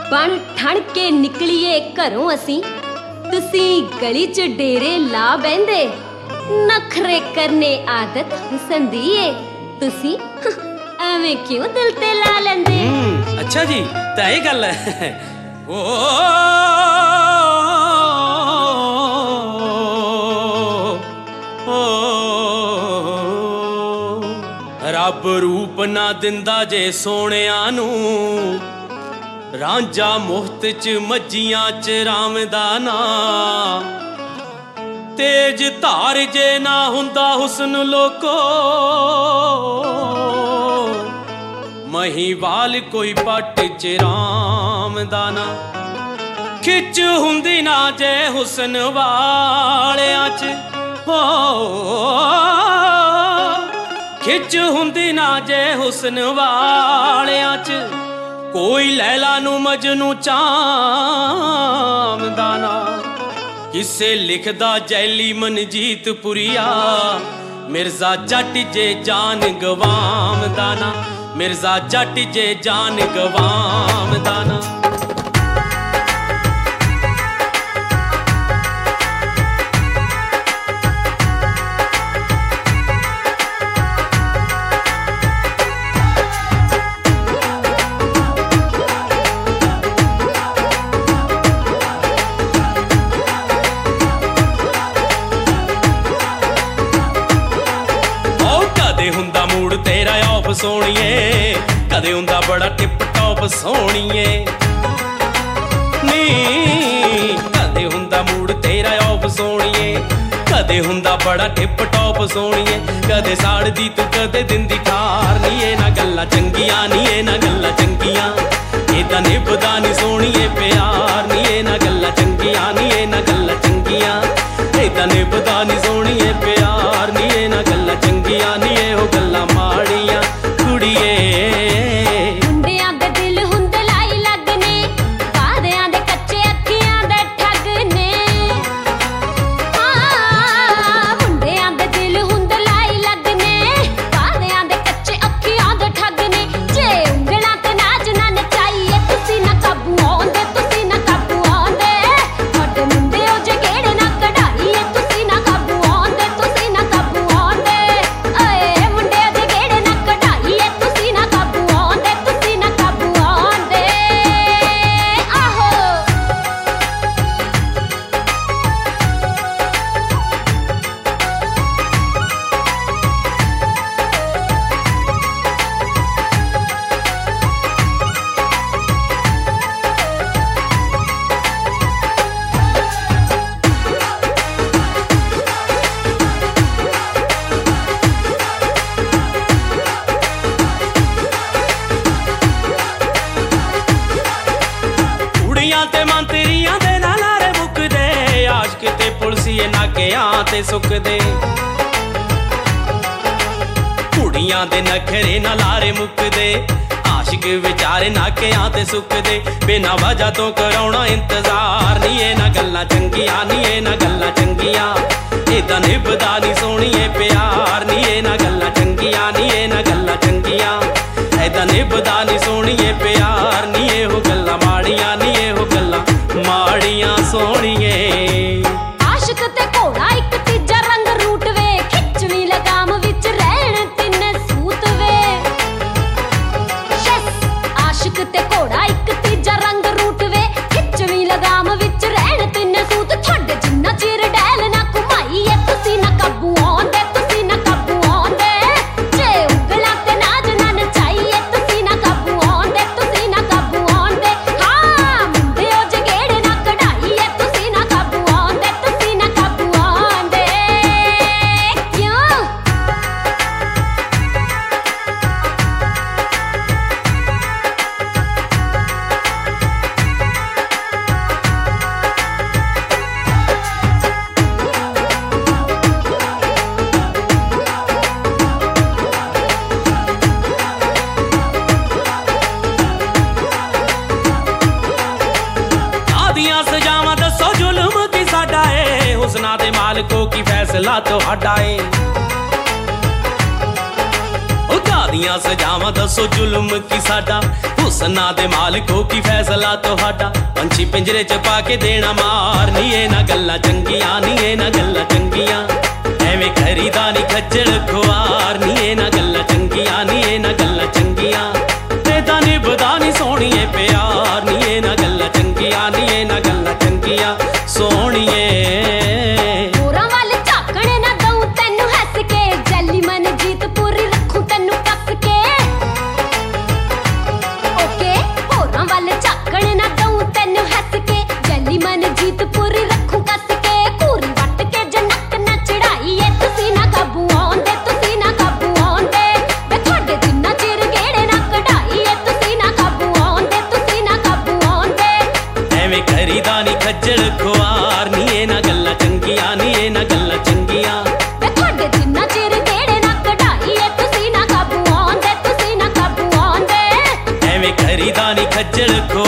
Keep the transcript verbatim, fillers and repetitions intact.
बन ठण के निकलीए घरों असी, तुसी गली च डेरे ला बहंदे, नखरे करने आदत हुसन दी ए, तुसी एवें क्यों दिल ते ला लेंदे? अच्छा जी, तां एह गल है। ओ रब रूप ना दिंदा जे सोहणिया नू, रांझा मुफ्त च मज्जियां च रामदा ना, तेज धार जे ना हुंदा हुस्न लोको, महीवाल कोई पट च रामदा ना, खिच हुंदी ना जे हुस्न वालियां च, हो खिच हुंदी ना जे हुस्न वालियां च, कोई लैला नू मजनू चामदा ना, किसे लिखदा जैली मनजीत पुरिया, मिर्जा जट जे जान गवामदा ना, मिर्जा जट जे जान गवामदा ना। तेरा ऑफ सोहणीए, कदे हुंदा बड़ा टिप टॉप सोहणीए नी, कदे हुंदा मूड तेरा ऑफ सोहणीए, कदे हुंदा बड़ा टिप टॉप सोहणीए, कदे साड़दी तू कदे दिंदी ठार नी, ए ना गल्लां चंगियां नी, ए ना गल्लां चंगियां, ए तां निभदा नी सोहणीए प्यार नी, ए ना गल्लां चंगियां नी, ए ना गल्लां चंगियां, ए तां निभदा नी सोहणीए प्यार नी, ए ना गल्लां चंगियां नी, ए ओ गल्लां माड़ियां कुड़िए। मुंडियां दे दिल हुंदे लाई लगने, वादियां दे कच्चे अखियां दे ठगने, हाँ मुंडियां दे दिल हुंदे लाई लगने, वादियां दे कच्चे अखियां दे ठगने, जे उंगलां ते नाच ना नचाईए, तुसी ना काबू आउंदे, तुसी ना काबू आउंदे, तुहाडे मुंडे ओ जे गेड़े ना कढाईए, तुसी ना काबू आउंदे, तुसी ना काबू आउंदे, ओए मुंडे दे गेड़े ना कढाईए, तुसी ना काबू आउंदे, तुसी ना काबू आउंदे, आहो। कुड़ियां ते मंतरियां दे नाल लारे मुकदे, आशिक ते पुलसिए नाकियां ते सुकदे, कुड़ियां दे नखरे नाल लारे मुकदे, आशिक विचारे नाकियां ते सुकदे, बिना वजह तो कराउणा इंतजार नी, ए ना गल्लां चंगियां नी, ए ना गल्लां चंगियां, ए तां निभदा नी सोहणीए प्यार नी, ए ना गल्लां चंगियां नी, ए ना गल्लां चंगियां, ए तां निभदा नी सोहणीए प्यार नी, ए हो गल्लां माड़ियां नी, ए हो गल्लां माड़ियां सोहणीए। आशिक ते घोड़ा एक तीजा रंग रूट वे, खिचवी लगाम विच रहण तिन्ने सूत वे, यस आशिक ते घोड़ा एक तीजा रंग रूट वे, खिचवी लगाम विच रहण तिन्ने सूत, तुहाडे जिन्ना चिर डैल ना घुमाईए, तुसी ना काबू आउंदे, तुसी ना काबू आउंदे, जे उंगलां ते नाच ना नचाईए, तुसी ना काबू आउंदे, तुसी ना काबू आउंदे, हाँ मुंडे ओ जे गेड़े ना कढाईए, तुसी ना काबू आउंदे, तुसी ना काबू आउंदे, क्यों? आदियां सजावां दसो जुल्म की साडा ए, हुस्ना दे मालको की फैसला तुहाडा ए, ਸਾਰੀਆਂ ਸਜਾਵਾਂ ਦੱਸੋ ਜ਼ੁਲਮ ਕੀ ਸਾਡਾ, ਹੁਸਨਾ ਦੇ ਮਾਲਕੋ ਕੀ ਫੈਸਲਾ ਤੁਹਾਡਾ। ਪੰਛੀ ਪਿੰਜਰੇ ਚ ਪਾ ਕੇ ਦੇਣਾ ਮਾਰ, ਨੀ ਇਹ ਨਾ ਗੱਲਾਂ ਚੰਗੀਆਂ, ਨੀ ਇਹ ਨਾ ਗੱਲਾਂ ਚੰਗੀਆਂ। ਐਵੇਂ ਕਰੀਦਾ ਨੀ ਖੱਜਲ ਖੁਆਰ, ਨੀ ਇਹ ਨਾ ਗੱਲਾਂ ਚੰਗੀਆਂ, ਨੀ ਇਹ ਨਾ ਗੱਲਾਂ ਚੰਗੀਆਂ। ਤੇ ਤਾਂ ਨਿਭਦਾ ਨੀ ਸੋਹਣੀਏ ਪਿਆਰ, ਨੀ ਇਹ ਨਾ ਗੱਲਾਂ ਚੰਗੀਆਂ, ਨੀ ਇਹ ਨਾ ਗੱਲਾਂ ਚੰਗੀਆਂ ਸੋਹਣੀਏ। ਹੋਰਾਂ ਵੱਲ ਝਾਕਣ ਨਾ ਦਊਂ ਤੈਨੂੰ ਹੱਸ ਕੇ, ਜੱਲੀ ਮਨ ਜੀਤ ਪੂਰੀ ਰੱਖੂ ਤੈਨੂੰ ਕੱਸ ਕੇ। ਓਕੇ ਹੋਰਾਂ ਵੱਲ ਝਾਕਣ ਨਾ ਦਊਂ ਤੈਨੂੰ ਹੱਸ ਕੇ, ਜੱਲੀ ਮਨ ਜੀਤ ਪੂਰੀ ਰੱਖੂ ਕੱਸ ਕੇ। ਘੂਰੀ ਵੱਟ ਕੇ ਜਨਕ ਨਾ ਚੜਾਈਏ, ਤੁਸੀਂ ਨਾ ਕਾਬੂ ਆਉਂਦੇ, ਤੁਸੀਂ ਨਾ ਕਾਬੂ ਆਉਂਦੇ। ਵੇ ਤੁਹਾਡੇ ਜਿੰਨਾ ਚਿਰ ਗੇੜੇ ਨਾ ਕਢਾਈਏ, ਤੁਸੀਂ ਨਾ ਕਾਬੂ ਆਉਂਦੇ, ਤੁਸੀਂ ਨਾ ਕਾਬੂ ਆਉਂਦੇ। ਐਵੇਂ ਕਰੀਦਾ ਨੀ ਖੱਜਲ ਖੁਆਰ, ਨੀ ਇਹ ਨਾ ਗੱਲਾਂ ਚੰਗੀਆਂ, ਨੀ ਇਹ ਨਾ ਗੱਲਾਂ ਚੰਗੀਆਂ। ਵੇ ਤੁਹਾਡੇ ਜਿੰਨਾ ਚਿਰ ਗੇੜੇ ਨਾ ਕਢਾਈਏ, ਤੁਸੀਂ ਨਾ ਕਾਬੂ ਆਉਂਦੇ, ਤੁਸੀਂ ਨਾ ਕਾਬੂ ਆਉਂਦੇ। ਐਵੇਂ ਕਰੀਦਾ ਨੀ ਖੱਜਲ ਖੁਆਰ।